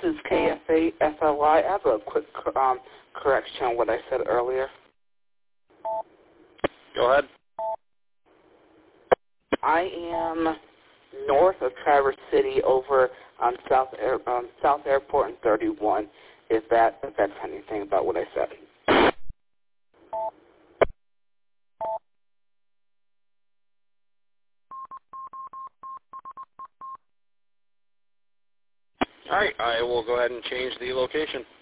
is KFAFLY. I have a quick correction on what I said earlier. Go ahead. I am north of Traverse City over on South Airport and 31, if that's anything about what I said. All right, I will go ahead and change the location.